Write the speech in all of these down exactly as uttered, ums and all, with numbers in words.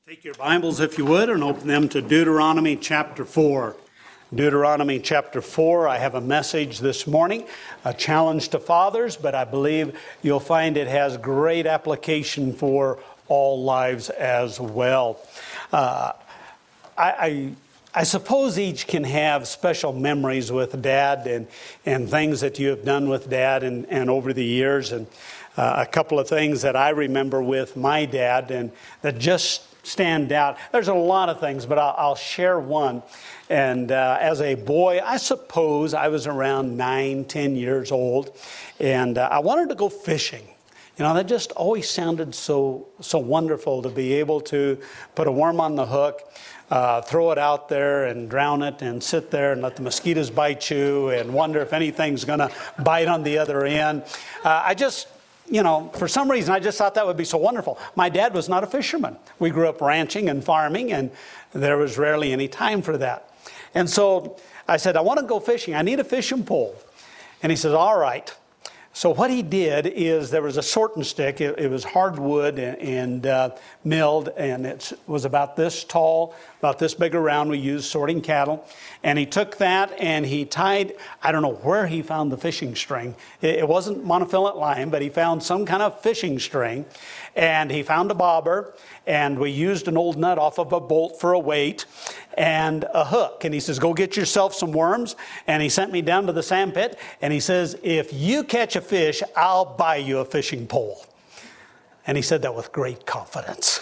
Take your Bibles, if you would, and open them to Deuteronomy chapter four. Deuteronomy chapter four, I have a message this morning, a challenge to fathers, but I believe you'll find it has great application for all lives as well. Uh, I, I, I suppose each can have special memories with Dad and, and things that you have done with Dad and, and over the years. And uh, a couple of things that I remember with my dad and that just stand out. There's a lot of things, but I'll, I'll share one. And uh, as a boy, I suppose I was around nine, ten years old, and uh, I wanted to go fishing. You know, that just always sounded so so wonderful to be able to put a worm on the hook, uh, throw it out there and drown it and sit there and let the mosquitoes bite you and wonder if anything's going to bite on the other end. Uh, I just... You know, for some reason, I just thought that would be so wonderful. My dad was not a fisherman. We grew up ranching and farming, and there was rarely any time for that. And so I said, I want to go fishing. I need a fishing pole. And he says, all right. So what he did is there was a sorting stick. It, it was hardwood and, and uh, milled, and it was about this tall, about this big around. We used sorting cattle. And he took that and he tied, I don't know where he found the fishing string. It, it wasn't monofilament line, but he found some kind of fishing string. And he found a bobber, and we used an old nut off of a bolt for a weight and a hook. And he says, go get yourself some worms. And he sent me down to the sand pit, and he says, if you catch a fish, I'll buy you a fishing pole. And he said that with great confidence.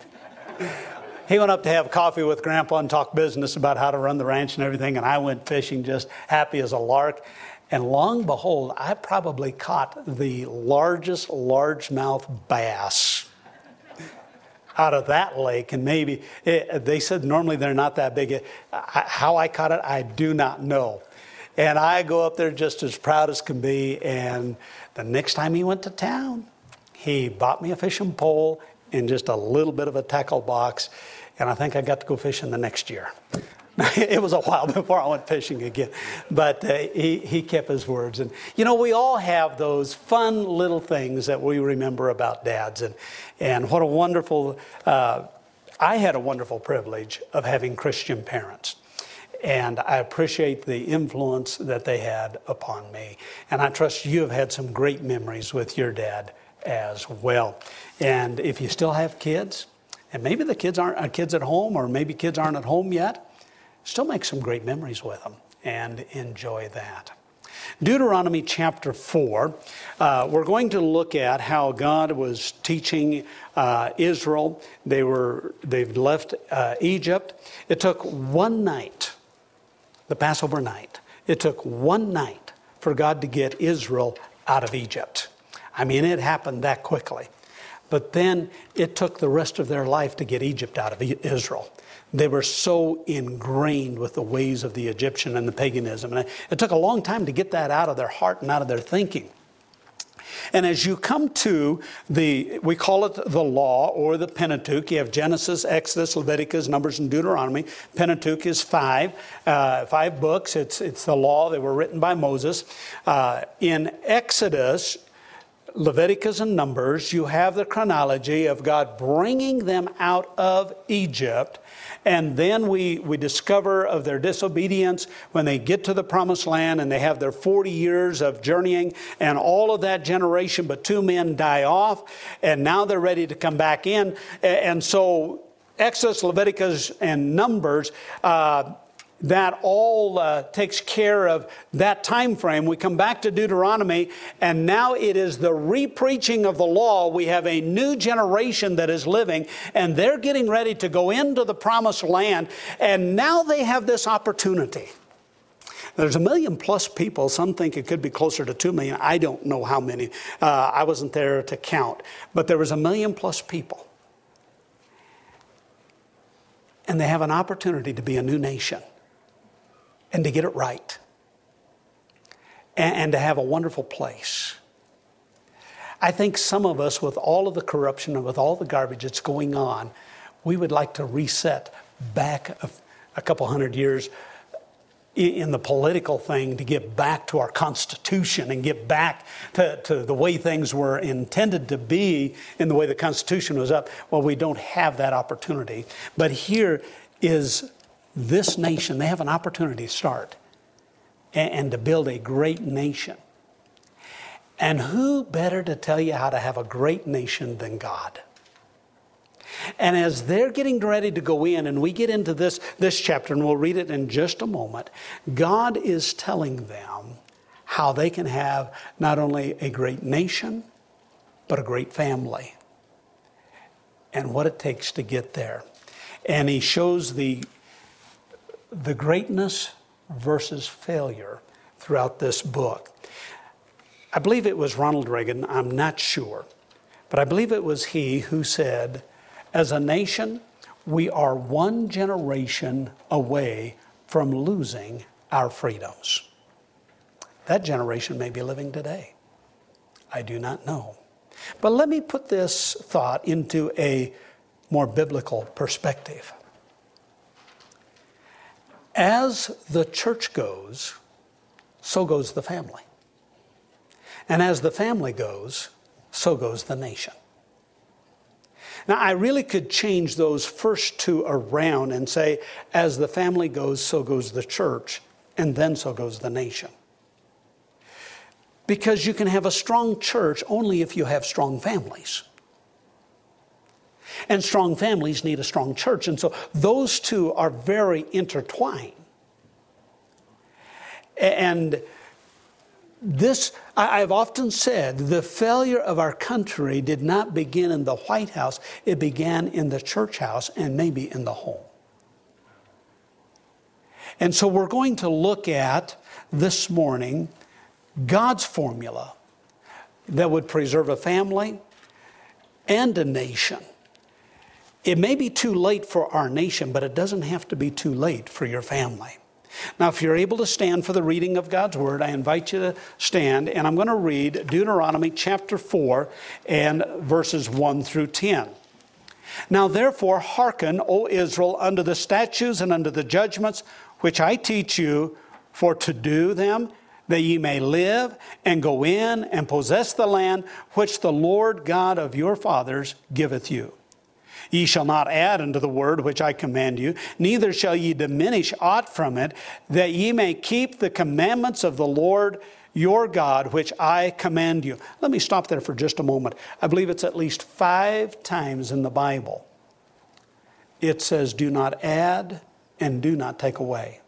He went up to have coffee with Grandpa and talk business about how to run the ranch and everything, and I went fishing just happy as a lark. And long and behold, I probably caught the largest largemouth bass out of that lake. And maybe, it, they said normally they're not that big. How I caught it, I do not know. And I go up there just as proud as can be. And the next time he went to town, he bought me a fishing pole and just a little bit of a tackle box. And I think I got to go fishing the next year. It was a while before I went fishing again. But uh, he, he kept his words. And, you know, we all have those fun little things that we remember about dads. And, and what a wonderful, uh, I had a wonderful privilege of having Christian parents. And I appreciate the influence that they had upon me. And I trust you have had some great memories with your dad as well. And if you still have kids, and maybe the kids aren't uh, kids at home, or maybe kids aren't at home yet, still make some great memories with them and enjoy that. Deuteronomy chapter four, uh, we're going to look at how God was teaching uh, Israel. They were, they've left uh, Egypt. It took one night, the Passover night. It took one night for God to get Israel out of Egypt. I mean, it happened that quickly. But then it took the rest of their life to get Egypt out of Israel. They were so ingrained with the ways of the Egyptian and the paganism. And it took a long time to get that out of their heart and out of their thinking. And as you come to the, we call it the law or the Pentateuch. You have Genesis, Exodus, Leviticus, Numbers, and Deuteronomy. Pentateuch is five, uh, five books. It's, it's the law. They were written by Moses. Uh, in Exodus, Leviticus and Numbers, you have the chronology of God bringing them out of Egypt. And then we, we discover of their disobedience when they get to the promised land and they have their forty years of journeying and all of that generation, but two men die off and now they're ready to come back in. And so Exodus, Leviticus, and Numbers, uh, that all uh, takes care of that time frame. We come back to Deuteronomy, and now it is the re-preaching of the law. We have a new generation that is living, and they're getting ready to go into the promised land, and now they have this opportunity. There's a million plus people. Some think it could be closer to two million. I don't know how many. Uh, I wasn't there to count, but there was a million plus people. And they have an opportunity to be a new nation. And to get it right. And, and to have a wonderful place. I think some of us, with all of the corruption and with all the garbage that's going on, we would like to reset back a, a couple hundred years in the political thing to get back to our Constitution and get back to, to the way things were intended to be in the way the Constitution was up. Well, we don't have that opportunity. But here is this nation. They have an opportunity to start and, and to build a great nation. And who better to tell you how to have a great nation than God? And as they're getting ready to go in, and we get into this, this chapter, and we'll read it in just a moment, God is telling them how they can have not only a great nation, but a great family, and what it takes to get there. And he shows the, the greatness versus failure throughout this book. I believe it was Ronald Reagan, I'm not sure, but I believe it was he who said, as a nation, we are one generation away from losing our freedoms. That generation may be living today. I do not know. But let me put this thought into a more biblical perspective. As the church goes, so goes the family. And as the family goes, so goes the nation. Now, I really could change those first two around and say, as the family goes, so goes the church, and then so goes the nation. Because you can have a strong church only if you have strong families. And strong families need a strong church. And so those two are very intertwined. And this, I've often said, the failure of our country did not begin in the White House. It began in the church house and maybe in the home. And so we're going to look at this morning God's formula that would preserve a family and a nation. It may be too late for our nation, but it doesn't have to be too late for your family. Now, if you're able to stand for the reading of God's Word, I invite you to stand, and I'm going to read Deuteronomy chapter four and verses one through ten. Now, therefore, hearken, O Israel, unto the statutes and unto the judgments which I teach you, for to do them, that ye may live and go in and possess the land which the Lord God of your fathers giveth you. Ye shall not add unto the word which I command you, neither shall ye diminish aught from it, that ye may keep the commandments of the Lord your God, which I command you. Let me stop there for just a moment. I believe it's at least five times in the Bible. It says, do not add and do not take away.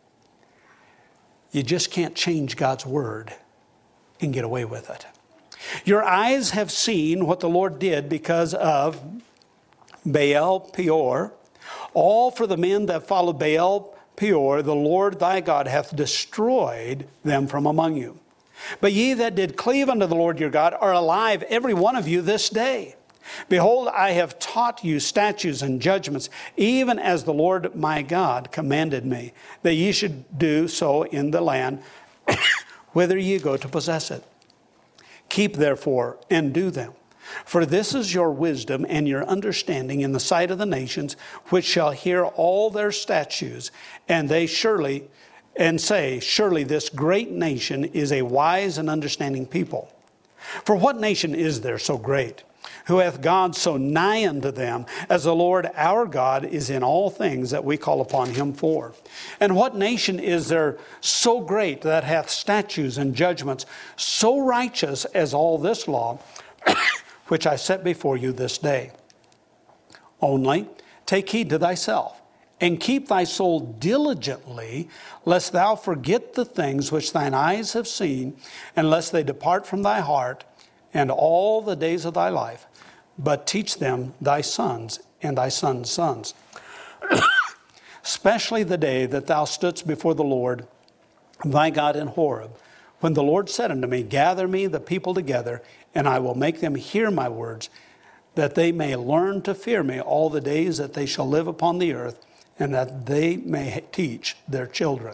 You just can't change God's word and get away with it. Your eyes have seen what the Lord did because of Baal Peor. All for the men that followed Baal Peor, the Lord thy God hath destroyed them from among you. But ye that did cleave unto the Lord your God are alive, every one of you this day. Behold, I have taught you statutes and judgments, even as the Lord my God commanded me, that ye should do so in the land whither ye go to possess it. Keep therefore and do them. For this is your wisdom and your understanding in the sight of the nations, which shall hear all their statutes, and they surely, and say, surely this great nation is a wise and understanding people. For what nation is there so great, who hath God so nigh unto them, as the Lord our God is in all things that we call upon him for? And what nation is there so great that hath statutes and judgments so righteous as all this law, which I set before you this day? Only take heed to thyself, and keep thy soul diligently, lest thou forget the things which thine eyes have seen, and lest they depart from thy heart, and all the days of thy life, but teach them thy sons and thy sons' sons. Especially the day that thou stoodst before the Lord thy God in Horeb, when the Lord said unto me, gather me the people together, and I will make them hear my words, that they may learn to fear me all the days that they shall live upon the earth, and that they may teach their children.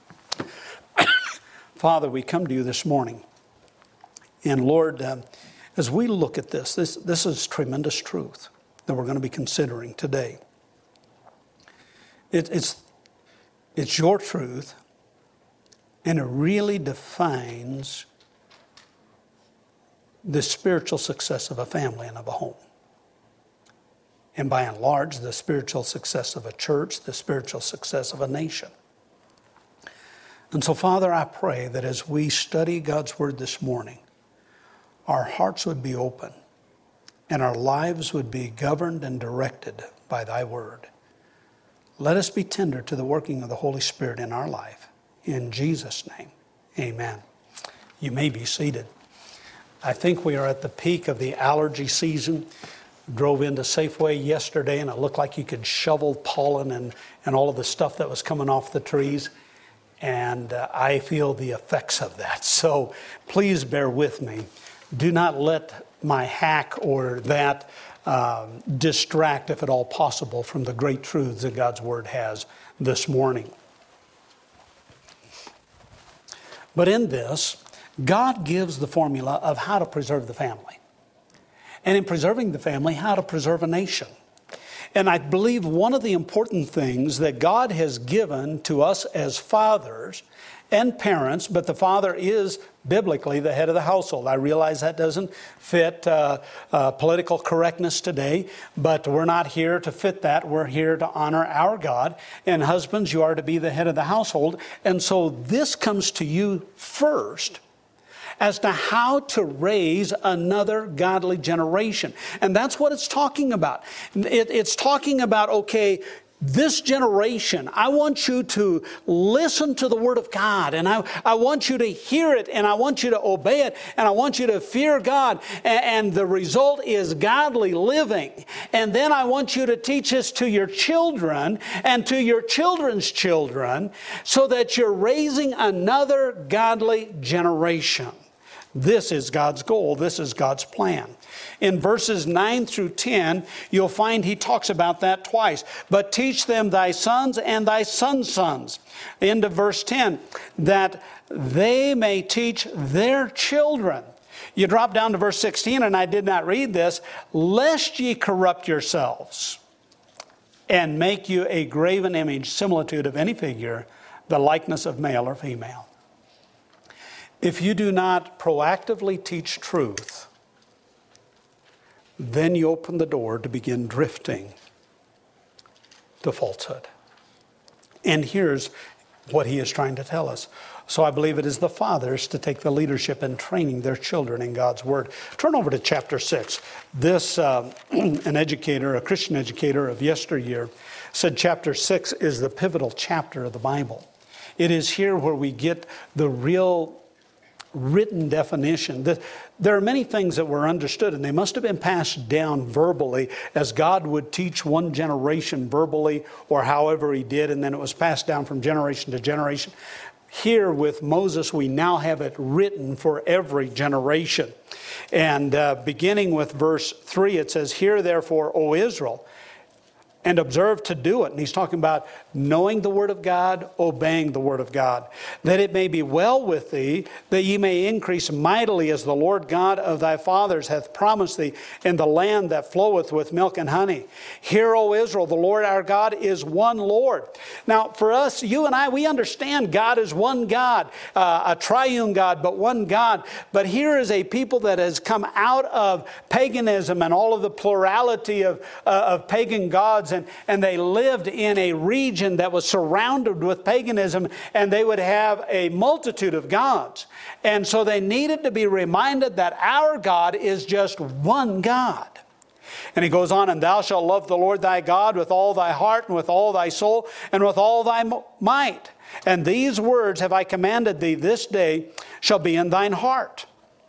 Father, we come to you this morning. And Lord, uh, as we look at this, this, this is tremendous truth that we're going to be considering today. It, it's, it's your truth, And it really defines the spiritual success of a family and of a home. And by and large, the spiritual success of a church, the spiritual success of a nation. And so, Father, I pray that as we study God's Word this morning, our hearts would be open and our lives would be governed and directed by Thy Word. Let us be tender to the working of the Holy Spirit in our life. In Jesus' name, amen. You may be seated. I think we are at the peak of the allergy season. Drove into Safeway yesterday and it looked like you could shovel pollen and, and all of the stuff that was coming off the trees. And uh, I feel the effects of that. So please bear with me. Do not let my hack or that um, distract, if at all possible, from the great truths that God's Word has this morning. But in this, God gives the formula of how to preserve the family. And in preserving the family, how to preserve a nation. And I believe one of the important things that God has given to us as fathers and parents, but the father is biblically the head of the household. I realize that doesn't fit uh, uh, political correctness today, but we're not here to fit that. We're here to honor our God. And husbands, you are to be the head of the household. And so this comes to you first as to how to raise another godly generation. And that's what it's talking about. It, it's talking about, okay, this generation, I want you to listen to the Word of God, and I, I want you to hear it, and I want you to obey it, and I want you to fear God, and, and the result is godly living. And then I want you to teach this to your children and to your children's children so that you're raising another godly generation. This is God's goal. This is God's plan. In verses nine through ten, you'll find he talks about that twice. But teach them thy sons and thy sons' sons. Into verse ten, that they may teach their children. You drop down to verse sixteen, and I did not read this. Lest ye corrupt yourselves and make you a graven image, similitude of any figure, the likeness of male or female. If you do not proactively teach truth, then you open the door to begin drifting to falsehood. And here's what he is trying to tell us. So I believe it is the fathers to take the leadership in training their children in God's Word. Turn over to chapter six. This, uh, an educator, a Christian educator of yesteryear, said chapter six is the pivotal chapter of the Bible. It is here where we get the real written definition. There are many things that were understood, and they must have been passed down verbally as God would teach one generation verbally or however he did, and then it was passed down from generation to generation. Here with Moses, we now have it written for every generation. And uh, beginning with verse three, it says, Hear therefore, O Israel, and observe to do it. And he's talking about knowing the Word of God, obeying the Word of God. That it may be well with thee, that ye may increase mightily as the Lord God of thy fathers hath promised thee in the land that floweth with milk and honey. Hear, O Israel, the Lord our God is one Lord. Now, for us, you and I, we understand God is one God, uh, a triune God, but one God. But here is a people that has come out of paganism and all of the plurality of, uh, of pagan gods, And, and they lived in a region that was surrounded with paganism, and they would have a multitude of gods. And so they needed to be reminded that our God is just one God. And he goes on, And thou shalt love the Lord thy God with all thy heart and with all thy soul and with all thy might. And these words have I commanded thee this day shall be in thine heart.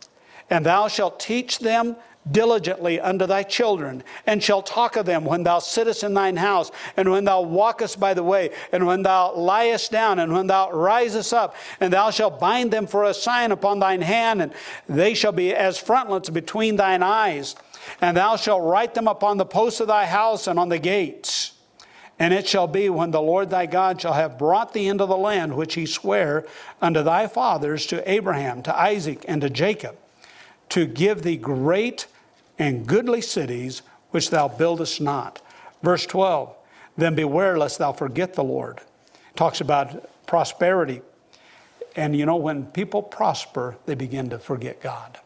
And thou shalt teach them diligently unto thy children, and shall talk of them when thou sittest in thine house, and when thou walkest by the way, and when thou liest down, and when thou risest up, and thou shalt bind them for a sign upon thine hand, and they shall be as frontlets between thine eyes, and thou shalt write them upon the posts of thy house and on the gates. And it shall be when the Lord thy God shall have brought thee into the land which he sware unto thy fathers, to Abraham, to Isaac, and to Jacob, to give thee great and goodly cities which thou buildest not. Verse twelve, Then beware lest thou forget the Lord. Talks about prosperity. And you know, when people prosper, they begin to forget God.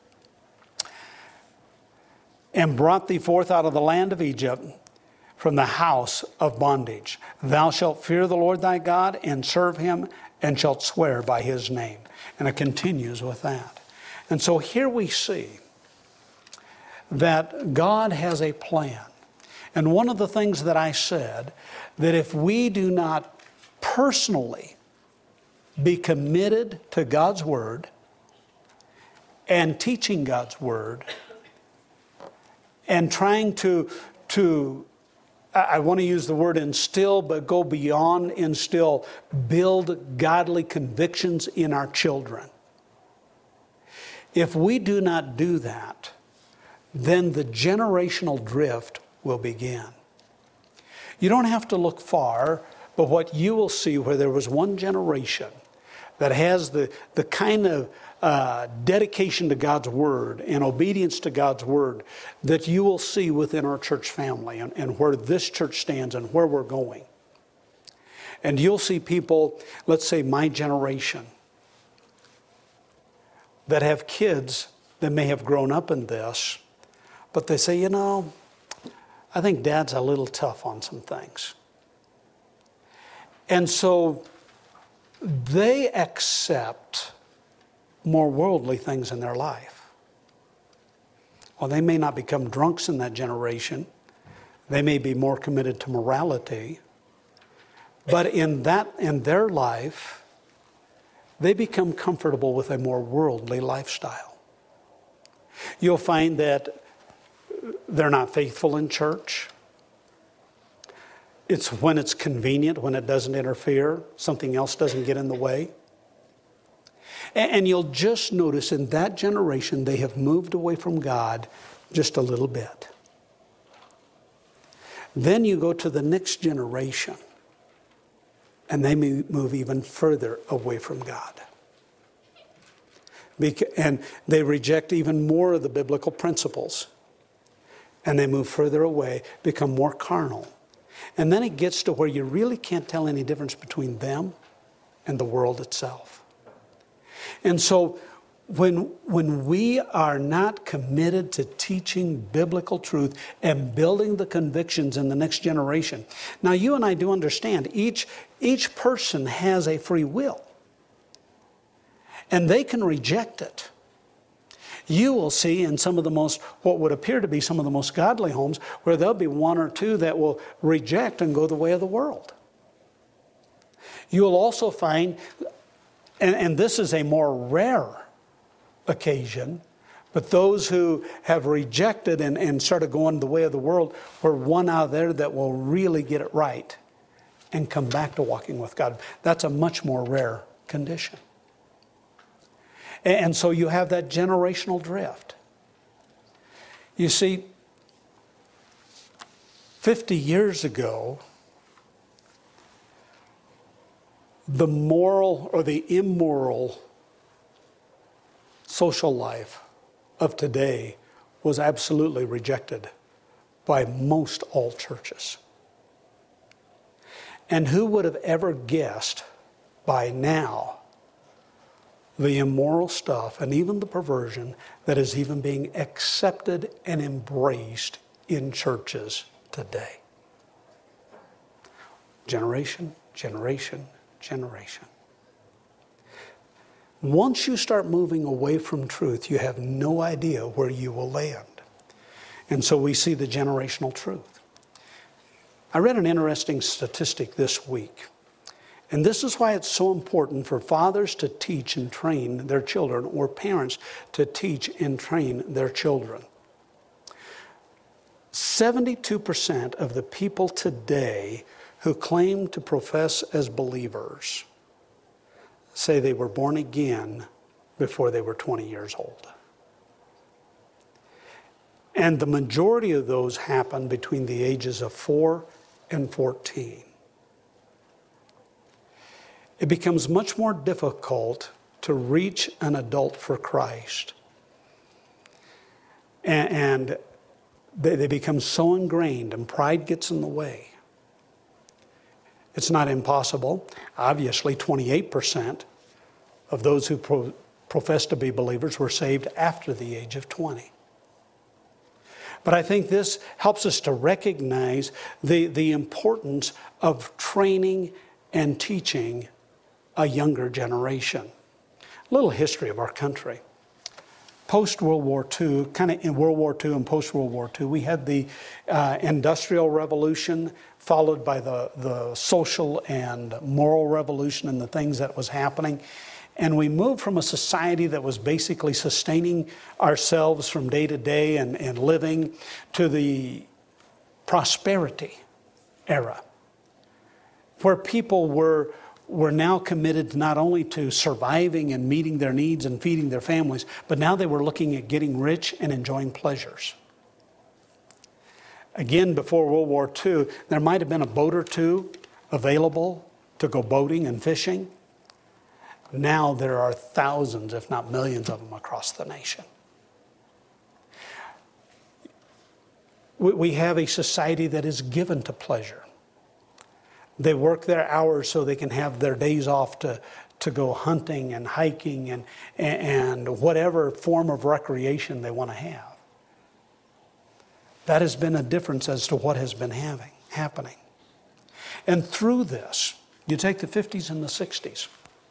And brought thee forth out of the land of Egypt, from the house of bondage. Thou shalt fear the Lord thy God and serve him, and shalt swear by his name. And it continues with that. And so here we see that God has a plan. And one of the things that I said, that if we do not personally be committed to God's word and teaching God's word and trying to, to I want to use the word instill, but go beyond instill, build godly convictions in our children. If we do not do that, then the generational drift will begin. You don't have to look far, but what you will see where there was one generation that has the, the kind of uh, dedication to God's word and obedience to God's word that you will see within our church family and, and where this church stands and where we're going. And you'll see people, let's say my generation, that have kids that may have grown up in this, but they say, you know, I think Dad's a little tough on some things. And so they accept more worldly things in their life. Well, they may not become drunks in that generation. They may be more committed to morality. But in that, in their life, they become comfortable with a more worldly lifestyle. You'll find that they're not faithful in church. It's when it's convenient, when it doesn't interfere, something else doesn't get in the way. And you'll just notice in that generation, they have moved away from God just a little bit. Then you go to the next generation, and they move even further away from God. And they reject even more of the biblical principles. And they move further away, become more carnal. And then it gets to where you really can't tell any difference between them and the world itself. And so when, when we are not committed to teaching biblical truth and building the convictions in the next generation. Now you and I do understand each, each person has a free will. And they can reject it. You will see in some of the most, what would appear to be some of the most godly homes, where there'll be one or two that will reject and go the way of the world. You'll also find, and, and this is a more rare occasion, but those who have rejected and, and started going the way of the world, where one out there that will really get it right and come back to walking with God. That's a much more rare condition. And so you have that generational drift. You see, fifty years ago, the moral or the immoral social life of today was absolutely rejected by most all churches. And who would have ever guessed by now the immoral stuff and even the perversion that is even being accepted and embraced in churches today? Generation, generation, generation. Once you start moving away from truth, you have no idea where you will land. And so we see the generational truth. I read an interesting statistic this week. And this is why it's so important for fathers to teach and train their children, or parents to teach and train their children. seventy-two percent of the people today who claim to profess as believers say they were born again before they were twenty years old. And the majority of those happen between the ages of four and fourteen. It becomes much more difficult to reach an adult for Christ. And, and they, they become so ingrained, and pride gets in the way. It's not impossible. Obviously, twenty-eight percent of those who pro- profess to be believers were saved after the age of twenty. But I think this helps us to recognize the, the importance of training and teaching a younger generation. A little history of our country. Post-World War Two, kind of in World War Two and post-World War Two, we had the uh, Industrial Revolution, followed by the, the social and moral revolution and the things that was happening. And we moved from a society that was basically sustaining ourselves from day to day and, and living to the prosperity era, where people were, were now committed not only to surviving and meeting their needs and feeding their families, but now they were looking at getting rich and enjoying pleasures. Again, before World War Two, there might have been a boat or two available to go boating and fishing. Now there are thousands, if not millions of them across the nation. We have a society that is given to pleasure. They work their hours so they can have their days off to, to go hunting and hiking and, and whatever form of recreation they want to have. That has been a difference as to what has been having, happening. And through this, you take the fifties and the sixties,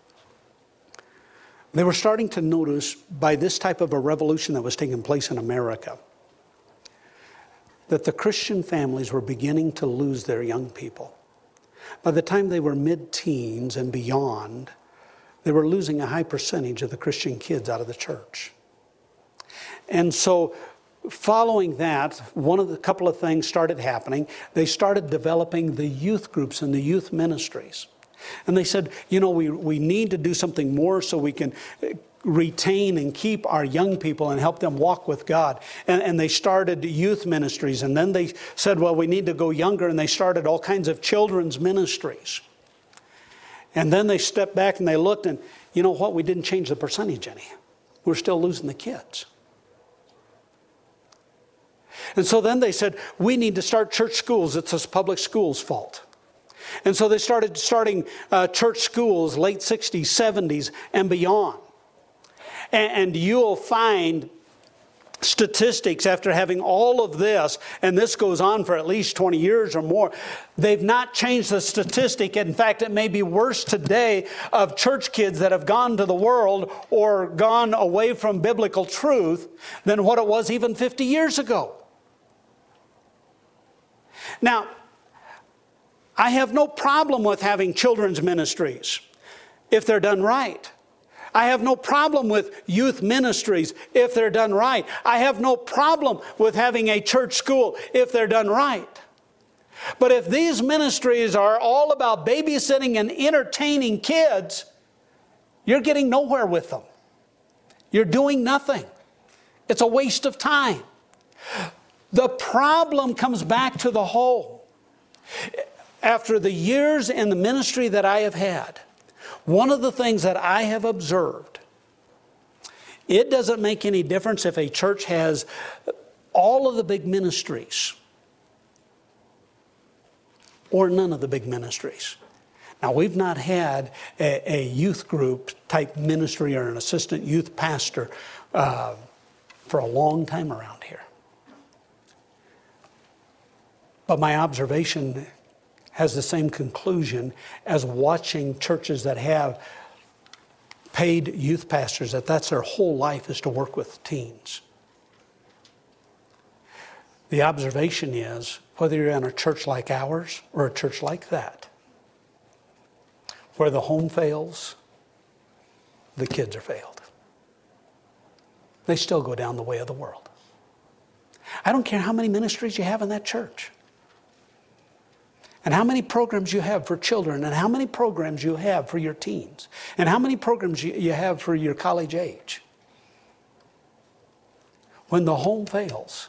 they were starting to notice by this type of a revolution that was taking place in America that the Christian families were beginning to lose their young people. By the time they were mid-teens and beyond, they were losing a high percentage of the Christian kids out of the church. And so following that, one of the couple of things started happening. They started developing the youth groups and the youth ministries. And they said, you know, we, we need to do something more so we can retain and keep our young people and help them walk with God. And, and they started youth ministries. And then they said, well, we need to go younger. And they started all kinds of children's ministries. And then they stepped back and they looked and, you know what, we didn't change the percentage any. We're still losing the kids. And so then they said, we need to start church schools. It's this public schools' fault. And so they started starting uh, church schools, late sixties, seventies, and beyond. And, and you'll find statistics after having all of this, and this goes on for at least twenty years or more, they've not changed the statistic. In fact, it may be worse today of church kids that have gone to the world or gone away from biblical truth than what it was even fifty years ago. Now, I have no problem with having children's ministries if they're done right. I have no problem with youth ministries if they're done right. I have no problem with having a church school if they're done right. But if these ministries are all about babysitting and entertaining kids, you're getting nowhere with them. You're doing nothing. It's a waste of time. The problem comes back to the whole. After the years in the ministry that I have had, one of the things that I have observed, it doesn't make any difference if a church has all of the big ministries or none of the big ministries. Now, we've not had a, a youth group type ministry or an assistant youth pastor uh, for a long time around here. But my observation has the same conclusion as watching churches that have paid youth pastors, that that's their whole life is to work with teens. The observation is, whether you're in a church like ours or a church like that, where the home fails, the kids are failed. They still go down the way of the world. I don't care how many ministries you have in that church, and how many programs you have for children, and how many programs you have for your teens, and how many programs you, you have for your college age. When the home fails,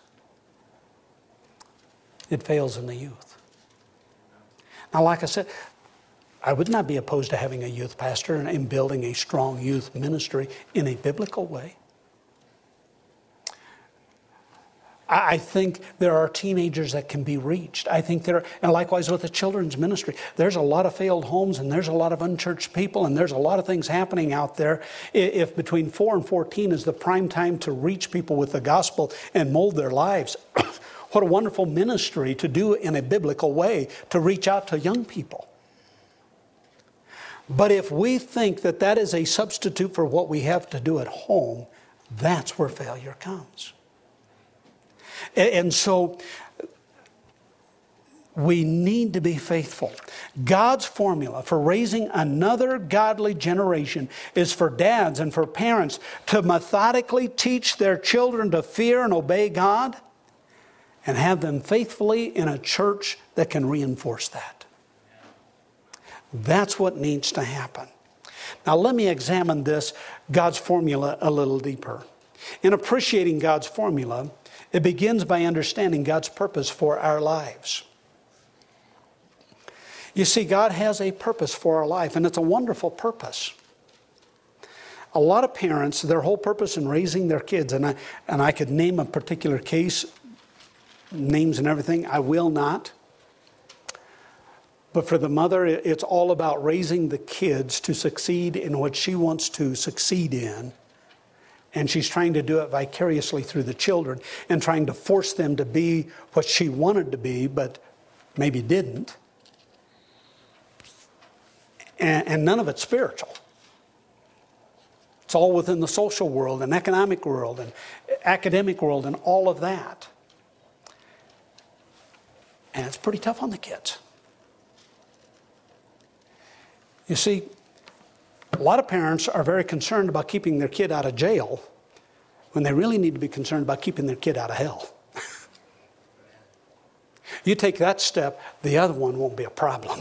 it fails in the youth. Now, like I said, I would not be opposed to having a youth pastor and, and building a strong youth ministry in a biblical way. I I think there are teenagers that can be reached. I think there are, and likewise with the children's ministry, there's a lot of failed homes and there's a lot of unchurched people and there's a lot of things happening out there. If between four and fourteen is the prime time to reach people with the gospel and mold their lives, what a wonderful ministry to do in a biblical way to reach out to young people. But if we think that that is a substitute for what we have to do at home, that's where failure comes. And so we need to be faithful. God's formula for raising another godly generation is for dads and for parents to methodically teach their children to fear and obey God and have them faithfully in a church that can reinforce that. That's what needs to happen. Now let me examine this, God's formula, a little deeper. In appreciating God's formula, it begins by understanding God's purpose for our lives. You see, God has a purpose for our life, and it's a wonderful purpose. A lot of parents, their whole purpose in raising their kids, and I, and I could name a particular case, names and everything, I will not. But for the mother, it's all about raising the kids to succeed in what she wants to succeed in. And she's trying to do it vicariously through the children and trying to force them to be what she wanted to be, but maybe didn't. And, and none of it's spiritual. It's all within the social world and economic world and academic world and all of that. And it's pretty tough on the kids. You see, a lot of parents are very concerned about keeping their kid out of jail when they really need to be concerned about keeping their kid out of hell. You take that step, the other one won't be a problem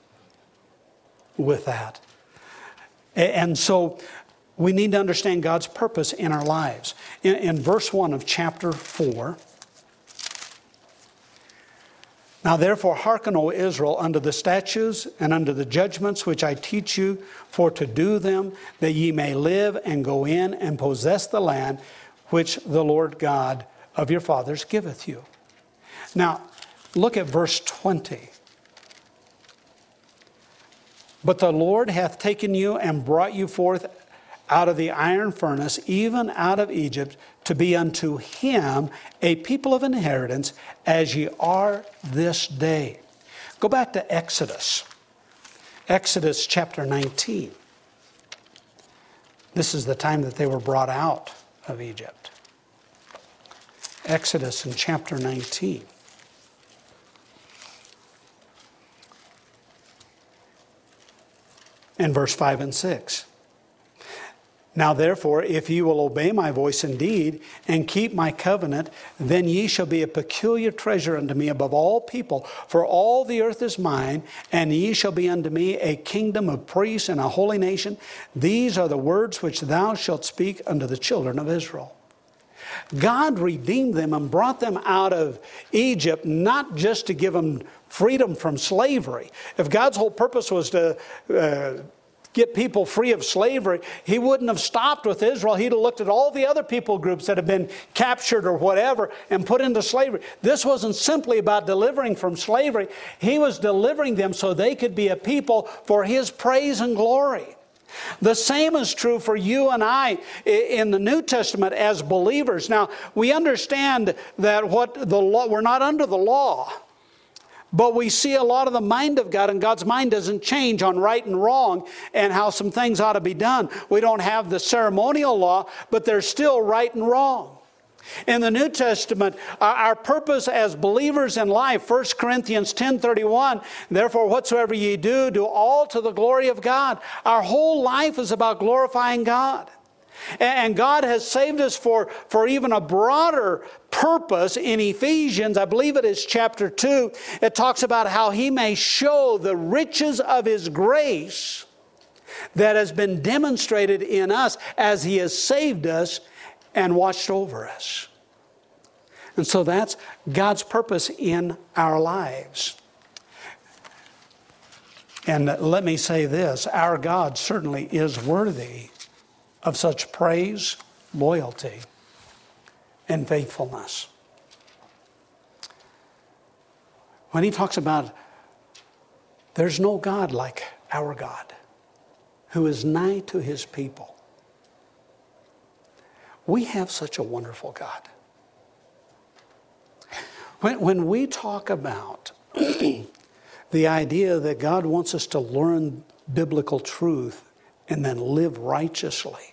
with that. And so we need to understand God's purpose in our lives. In, in verse one of chapter four, now therefore hearken, O Israel, unto the statutes and unto the judgments which I teach you, for to do them, that ye may live and go in and possess the land which the Lord God of your fathers giveth you. Now, look at verse twenty. But the Lord hath taken you and brought you forth out of the iron furnace, even out of Egypt, to be unto him a people of inheritance, as ye are this day. Go back to Exodus. Exodus chapter nineteen. This is the time that they were brought out of Egypt. Exodus in chapter nineteen. And verse five and six. Now therefore, if ye will obey my voice indeed, and keep my covenant, then ye shall be a peculiar treasure unto me above all people, for all the earth is mine, and ye shall be unto me a kingdom of priests and a holy nation. These are the words which thou shalt speak unto the children of Israel. God redeemed them and brought them out of Egypt, not just to give them freedom from slavery. If God's whole purpose was to uh, get people free of slavery, he wouldn't have stopped with Israel. He'd have looked at all the other people groups that have been captured or whatever and put into slavery. This wasn't simply about delivering from slavery. He was delivering them so they could be a people for his praise and glory. The same is true for you and I in the New Testament as believers. Now, we understand that what the law, we're not under the law. But we see a lot of the mind of God, and God's mind doesn't change on right and wrong and how some things ought to be done. We don't have the ceremonial law, but there's still right and wrong. In the New Testament, our purpose as believers in life, First Corinthians ten thirty-one, therefore whatsoever ye do, do all to the glory of God. Our whole life is about glorifying God. And God has saved us for, for even a broader purpose. In Ephesians, I believe it is chapter two, it talks about how he may show the riches of his grace that has been demonstrated in us as he has saved us and watched over us. And so that's God's purpose in our lives. And let me say this, our God certainly is worthy of such praise, loyalty, and faithfulness. when he talks about there's no God like our God, who is nigh to his people. We have such a wonderful God. When, when we talk about the idea that God wants us to learn biblical truth and then live righteously,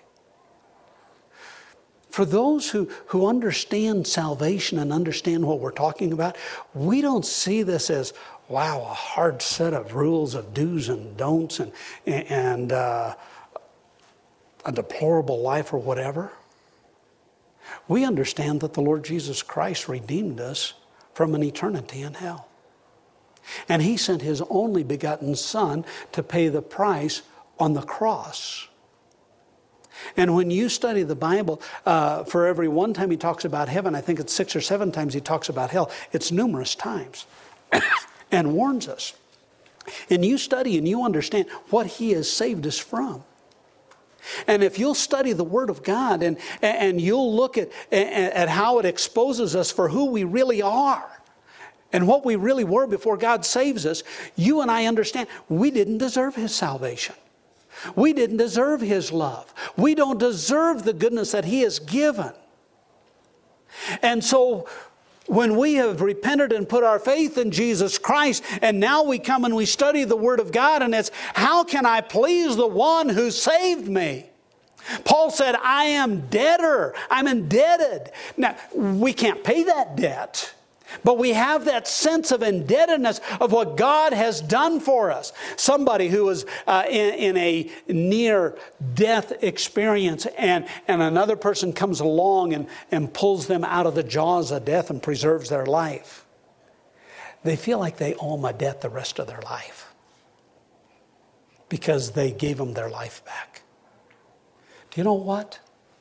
for those who, who understand salvation and understand what we're talking about, we don't see this as, wow, a hard set of rules of do's and don'ts and, and uh, a deplorable life or whatever. We understand that the Lord Jesus Christ redeemed us from an eternity in hell. And he sent his only begotten Son to pay the price on the cross. And when you study the Bible, uh, for every one time he talks about heaven, I think it's six or seven times he talks about hell. It's numerous times. And warns us. And you study and you understand what he has saved us from. And if you'll study the Word of God and, and you'll look at, at how it exposes us for who we really are and what we really were before God saves us, you and I understand we didn't deserve his salvation. We didn't deserve his love. We don't deserve the goodness that he has given. And so when we have repented and put our faith in Jesus Christ, and now we come and we study the Word of God, and it's, how can I please the one who saved me? Paul said, I am debtor. I'm indebted. Now, we can't pay that debt, but we have that sense of indebtedness of what God has done for us. Somebody who was uh, in, in a near-death experience and, and another person comes along and, and pulls them out of the jaws of death and preserves their life. They feel like they owe them a debt the rest of their life because they gave them their life back. Do you know what?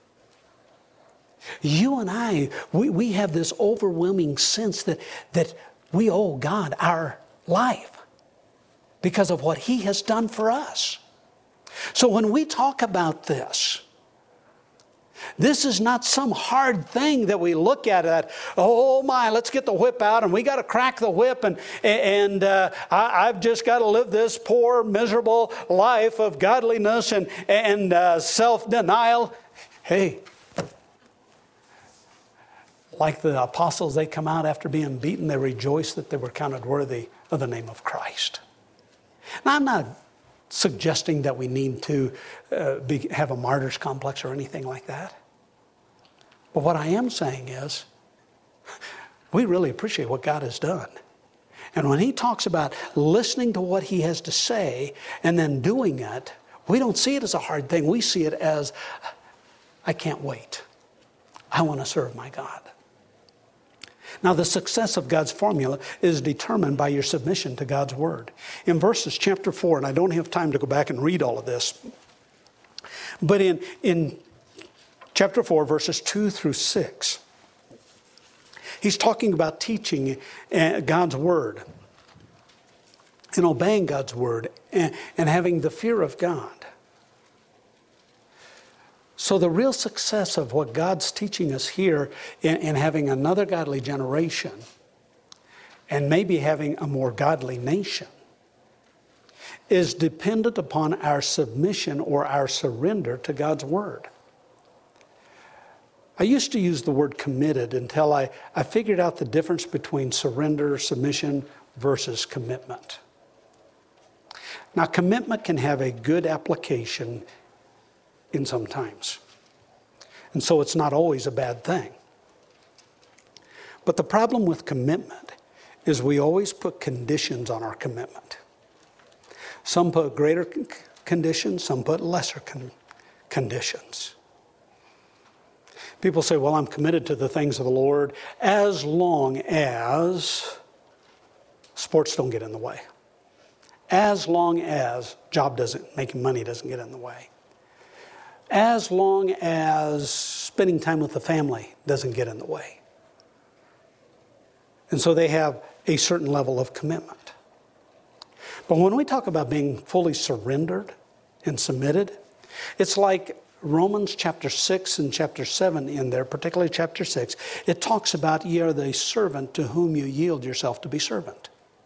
You and I, we, we have this overwhelming sense that, that we owe God our life because of what he has done for us. So when we talk about this, this is not some hard thing that we look at that, oh my, let's get the whip out and we got to crack the whip and, and uh, I, I've just got to live this poor, miserable life of godliness and, and uh, self-denial. Hey, like the apostles, they come out after being beaten, they rejoice that they were counted worthy of the name of Christ. Now, I'm not suggesting that we need to uh, be, have a martyr's complex or anything like that. But what I am saying is, we really appreciate what God has done. And when he talks about listening to what he has to say and then doing it, we don't see it as a hard thing. We see it as, I can't wait. I want to serve my God. Now, the success of God's formula is determined by your submission to God's Word. In verses chapter four, and I don't have time to go back and read all of this, but in, in chapter four, verses two through six, he's talking about teaching God's Word and obeying God's Word and, and having the fear of God. So the real success of what God's teaching us here in, in having another godly generation and maybe having a more godly nation is dependent upon our submission or our surrender to God's Word. I used to use the word committed until I, I figured out the difference between surrender, submission versus commitment. Now, commitment can have a good application in some times. And so it's not always a bad thing. But the problem with commitment is we always put conditions on our commitment. Some put greater conditions, some put lesser con- conditions. People say, well, I'm committed to the things of the Lord as long as sports don't get in the way. As long as job doesn't, making money doesn't get in the way. As long as spending time with the family doesn't get in the way. And so they have a certain level of commitment. But when we talk about being fully surrendered and submitted, it's like Romans chapter six and chapter seven in there, particularly chapter six. It talks about ye are the servant to whom you yield yourself to be servant.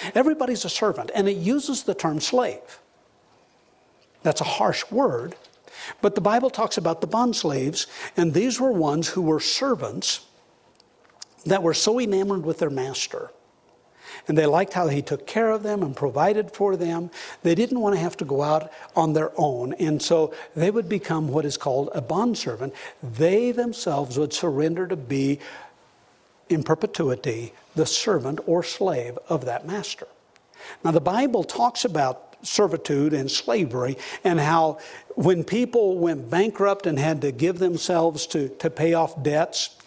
Everybody's a servant, and it uses the term slave. That's a harsh word, but the Bible talks about the bond slaves, and these were ones who were servants that were so enamored with their master, and they liked how he took care of them and provided for them. They didn't want to have to go out on their own, and so they would become what is called a bondservant. They themselves would surrender to be, in perpetuity, the servant or slave of that master. Now, the Bible talks about servitude and slavery, and how when people went bankrupt and had to give themselves to, to pay off debts,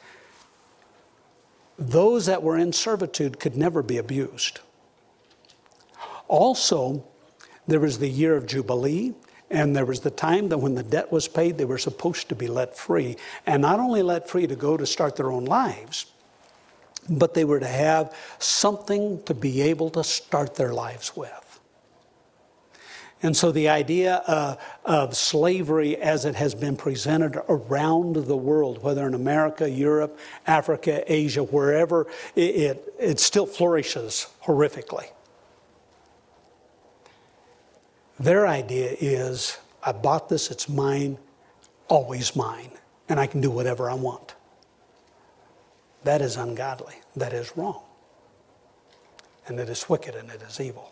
those that were in servitude could never be abused. Also, there was the year of Jubilee, and there was the time that when the debt was paid, they were supposed to be let free. And not only let free to go to start their own lives, but they were to have something to be able to start their lives with. And so the idea uh, of slavery as it has been presented around the world, whether in America, Europe, Africa, Asia, wherever, it, it, it still flourishes horrifically. Their idea is, I bought this, it's mine, always mine, and I can do whatever I want. That is ungodly. That is wrong. And it is wicked and it is evil.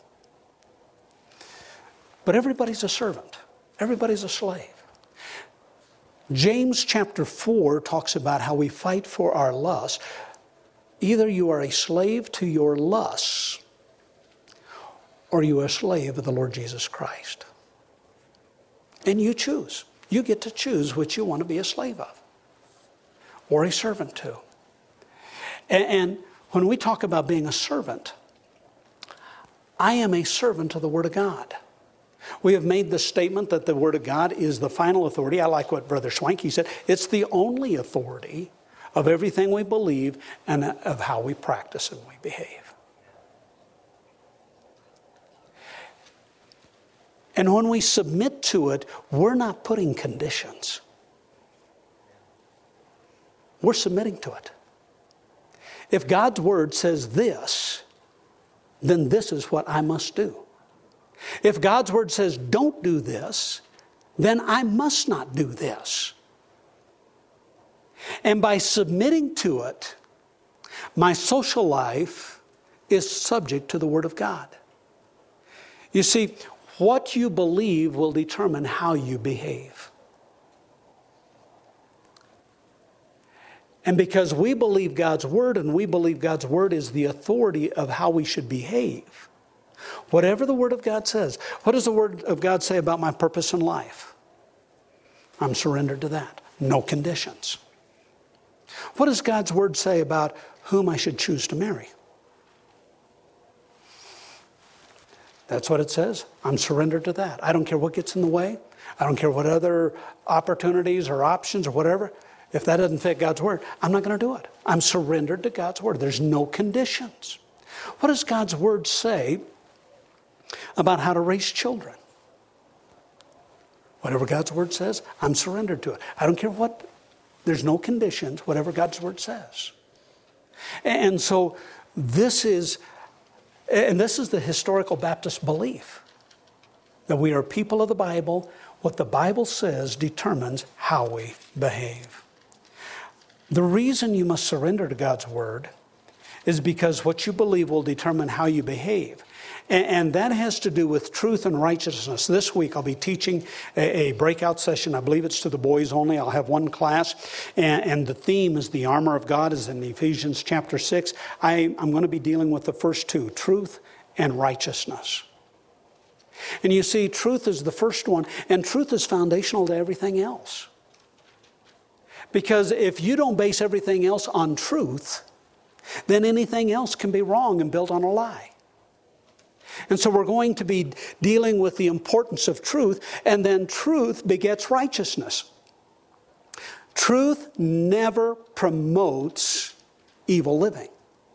But everybody's a servant. Everybody's a slave. James chapter four talks about how we fight for our lusts. Either you are a slave to your lusts, or you are a slave of the Lord Jesus Christ. And you choose. You get to choose which you want to be a slave of, or a servant to. And, and when we talk about being a servant, I am a servant of the Word of God. We have made the statement that the Word of God is the final authority. I like what Brother Schwanke said. It's the only authority of everything we believe and of how we practice and we behave. And when we submit to it, we're not putting conditions. We're submitting to it. If God's Word says this, then this is what I must do. If God's Word says don't do this, then I must not do this. And by submitting to it, my social life is subject to the Word of God. You see, what you believe will determine how you behave. And because we believe God's Word, and we believe God's Word is the authority of how we should behave, whatever the Word of God says, what does the Word of God say about my purpose in life? I'm surrendered to that. No conditions. What does God's Word say about whom I should choose to marry? That's what it says. I'm surrendered to that. I don't care what gets in the way. I don't care what other opportunities or options or whatever. If that doesn't fit God's Word, I'm not going to do it. I'm surrendered to God's Word. There's no conditions. What does God's Word say about how to raise children? Whatever God's Word says, I'm surrendered to it. I don't care what, there's no conditions, whatever God's Word says. And so this is, and this is the historical Baptist belief, that we are people of the Bible. What the Bible says determines how we behave. The reason you must surrender to God's Word is because what you believe will determine how you behave. And, and that has to do with truth and righteousness. This week I'll be teaching a, a breakout session. I believe it's to the boys only. I'll have one class. And, and the theme is the armor of God, is in Ephesians chapter six. I, I'm going to be dealing with the first two, truth and righteousness. And you see, truth is the first one, and truth is foundational to everything else. Because if you don't base everything else on truth, then anything else can be wrong and built on a lie. And so we're going to be dealing with the importance of truth, and then truth begets righteousness. Truth never promotes evil living.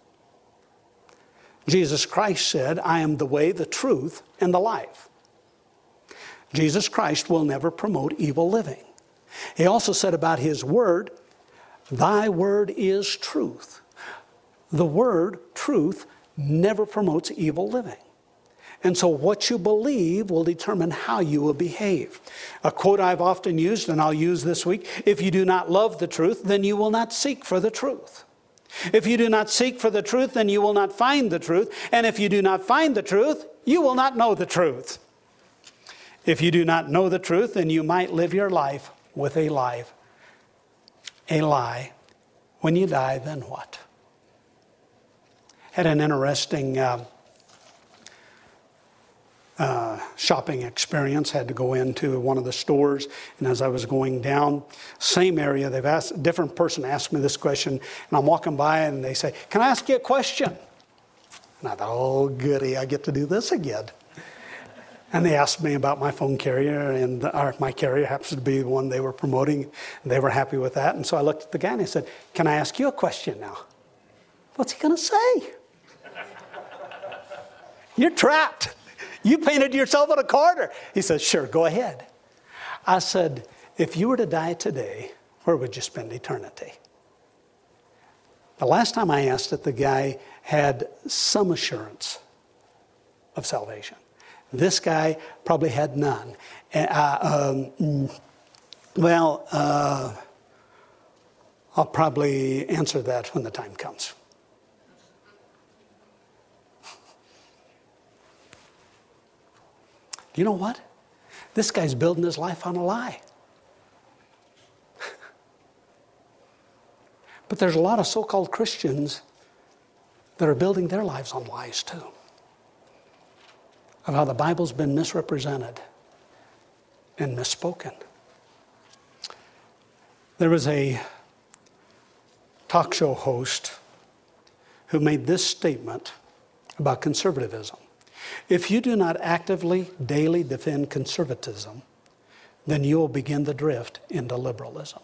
Jesus Christ said, I am the way, the truth, and the life. Jesus Christ will never promote evil living. He also said about His Word, thy word is truth. The word, truth, never promotes evil living. And so what you believe will determine how you will behave. A quote I've often used, and I'll use this week: if you do not love the truth, then you will not seek for the truth. If you do not seek for the truth, then you will not find the truth. And if you do not find the truth, you will not know the truth. If you do not know the truth, then you might live your life with a lie. A lie. When you die, then what? Had an interesting uh, uh, shopping experience. Had to go into one of the stores, and as I was going down, same area, they've asked, a different person asked me this question, and I'm walking by and they say, "Can I ask you a question?" And I thought, oh goody, I get to do this again. And they asked me about my phone carrier, and our, my carrier happens to be the one they were promoting. And they were happy with that. And so I looked at the guy and I said, "Can I ask you a question now?" What's he going to say? You're trapped. You painted yourself in a corner. He said, "Sure, go ahead." I said, "If you were to die today, where would you spend eternity?" The last time I asked it, the guy had some assurance of salvation. This guy probably had none. Uh, um, well, uh, I'll probably answer that when the time comes. Do you know what? This guy's building his life on a lie. But there's a lot of so-called Christians that are building their lives on lies too, of how the Bible's been misrepresented and misspoken. There was a talk show host who made this statement about conservatism: if you do not actively, daily defend conservatism, then you will begin the drift into liberalism.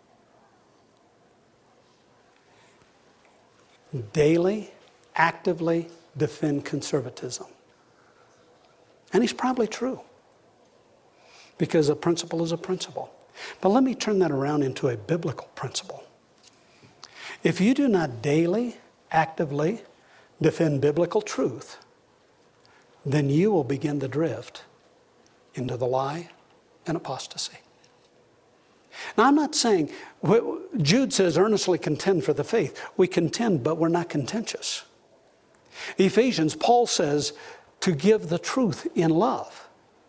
Daily, actively defend conservatism. And he's probably true, because a principle is a principle. But let me turn that around into a biblical principle. If you do not daily, actively defend biblical truth, then you will begin the drift into the lie and apostasy. Now, I'm not saying, Jude says, earnestly contend for the faith. We contend, but we're not contentious. Ephesians, Paul says to give the truth in love.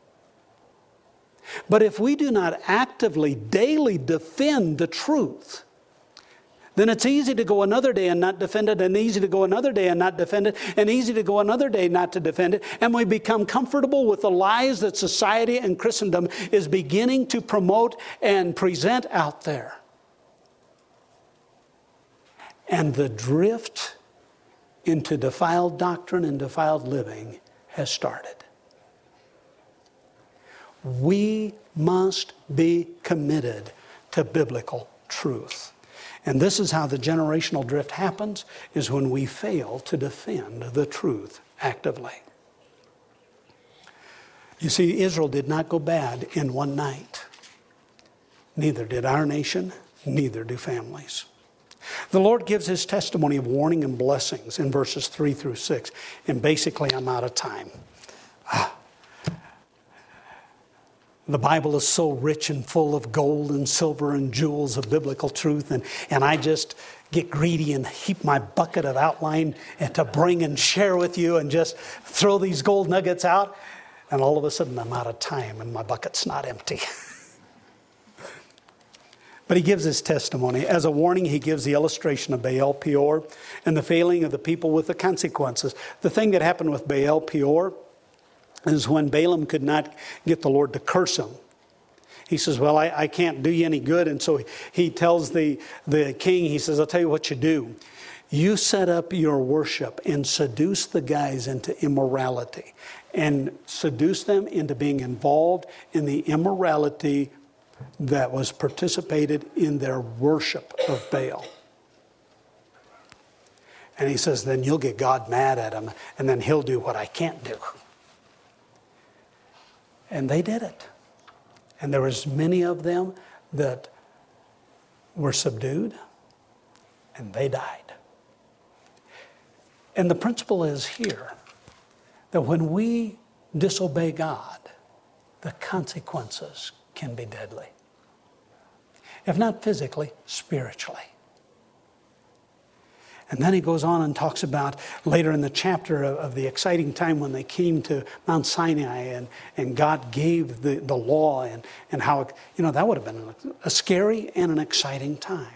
But if we do not actively, daily defend the truth, then it's easy to go another day and not defend it, and easy to go another day and not defend it, and easy to go another day not to defend it. And we become comfortable with the lies that society and Christendom is beginning to promote and present out there. And the drift into defiled doctrine and defiled living has started. We must be committed to biblical truth. And this is how the generational drift happens, is when we fail to defend the truth actively. You see, Israel did not go bad in one night. Neither did our nation, neither do families. The Lord gives his testimony of warning and blessings in verses three through six. And basically, I'm out of time. Ah. The Bible is so rich and full of gold and silver and jewels of biblical truth. And, and I just get greedy and heap my bucket of outline and to bring and share with you and just throw these gold nuggets out. And all of a sudden I'm out of time and my bucket's not empty. But he gives his testimony. As a warning, he gives the illustration of Baal Peor and the failing of the people with the consequences. The thing that happened with Baal Peor is when Balaam could not get the Lord to curse him. He says, well, I, I can't do you any good. And so he tells the, the king, he says, I'll tell you what you do. You set up your worship and seduce the guys into immorality and seduce them into being involved in the immorality that was participated in their worship of Baal. And he says, then you'll get God mad at him, and then he'll do what I can't do. And they did it. And there was many of them that were subdued, and they died. And the principle is here that when we disobey God, the consequences can be deadly. If not physically, spiritually. And then he goes on and talks about later in the chapter of, of the exciting time when they came to Mount Sinai and, and God gave the, the law and, and how, you know, that would have been a scary and an exciting time.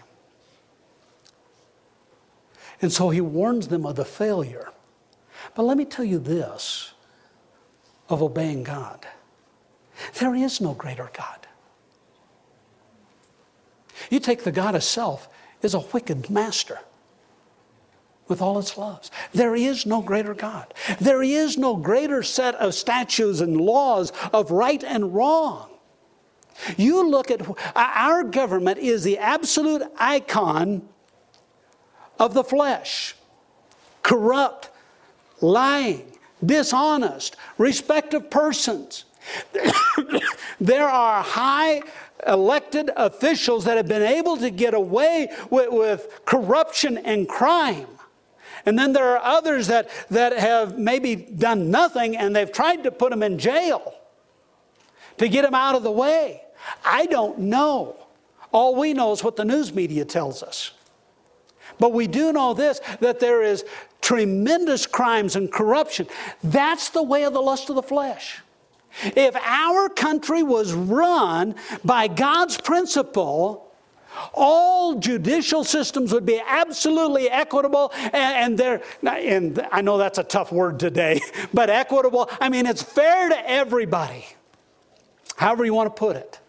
And so he warns them of the failure. But let me tell you this of obeying God. There is no greater God. You take the God of self is a wicked master with all its loves. There is no greater God. There is no greater set of statutes and laws of right and wrong. You look at our government is the absolute icon of the flesh. Corrupt, lying, dishonest, respect of persons. There are high elected officials that have been able to get away with, with corruption and crime. And then there are others that, that have maybe done nothing and they've tried to put them in jail to get them out of the way. I don't know. All we know is what the news media tells us. But we do know this, that there is tremendous crimes and corruption. That's the way of the lust of the flesh. If our country was run by God's principle, all judicial systems would be absolutely equitable, and, and they're, and I know that's a tough word today, but equitable, I mean, it's fair to everybody, however you want to put it.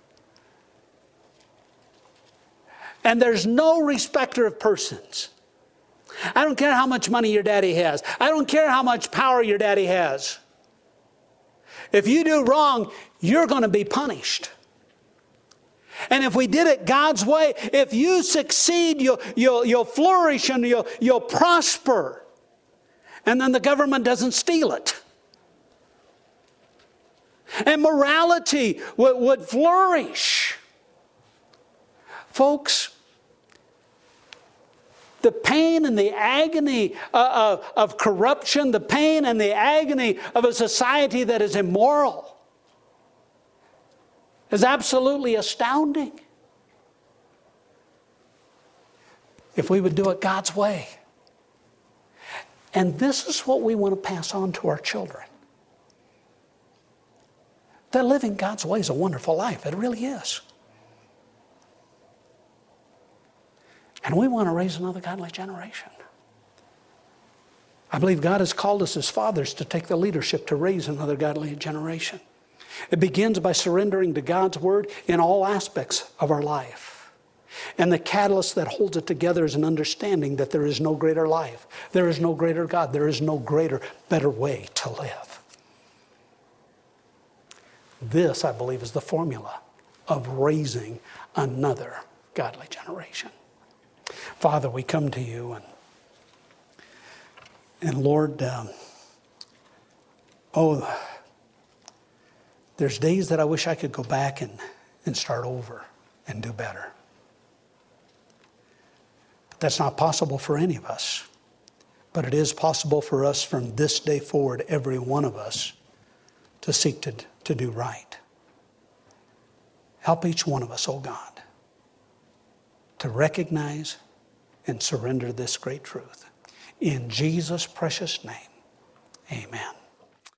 And there's no respecter of persons. I don't care how much money your daddy has. I don't care how much power your daddy has. If you do wrong, you're going to be punished. And if we did it God's way, if you succeed, you'll, you'll, you'll flourish and you'll, you'll prosper. And then the government doesn't steal it. And morality would, would flourish. Folks, the pain and the agony of, of corruption, the pain and the agony of a society that is immoral is absolutely astounding. If we would do it God's way. And this is what we want to pass on to our children. That living God's way is a wonderful life. It really is. And we want to raise another godly generation. I believe God has called us as fathers to take the leadership to raise another godly generation. It begins by surrendering to God's word in all aspects of our life. And the catalyst that holds it together is an understanding that there is no greater life. There is no greater God. There is no greater, better way to live. This, I believe, is the formula of raising another godly generation. Father, we come to you and, and Lord, um, oh, there's days that I wish I could go back and, and start over and do better. But that's not possible for any of us. But it is possible for us from this day forward, every one of us, to seek to, to do right. Help each one of us, oh God, to recognize and surrender this great truth. In Jesus' precious name, amen.